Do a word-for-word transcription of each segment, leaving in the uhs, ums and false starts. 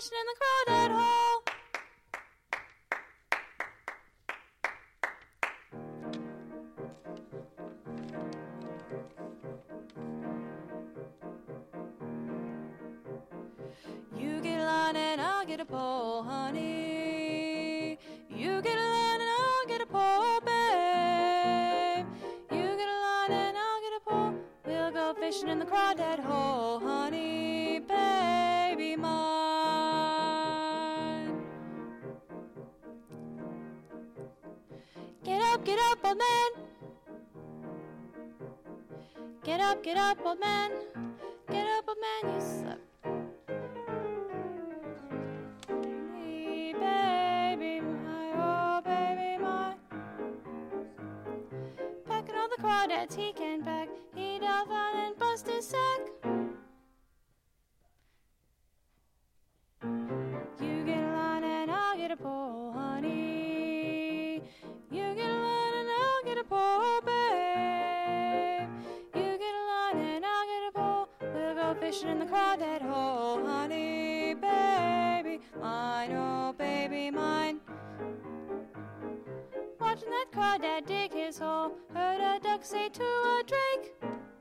fishing in the crawdad hole. You get a line and I'll get a pole, honey. You get a line and I'll get a pole, babe. You get a line and I'll get a pole. We'll go fishing in the crawdad hole, honey, baby mine. Get up, get up, old man. Get up, get up, old man. Get up, old man, you slept. Baby my, oh baby my. Packing all the crawdads he can pack. He delve out and bust his sack. You get a line and I'll get a pole, honey. You get a line and I'll get a pole, babe. You get a line and I'll get a pole. We'll go fishing in the crawdad hole, honey, baby mine, oh baby mine. Watching that crawdad dig his hole, heard a duck say to a drake.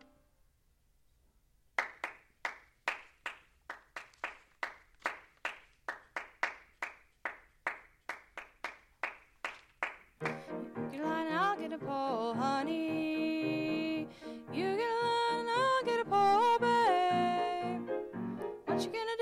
You get a line and I'll get a pole, honey. You get a line and I'll get a pole, babe. What you gonna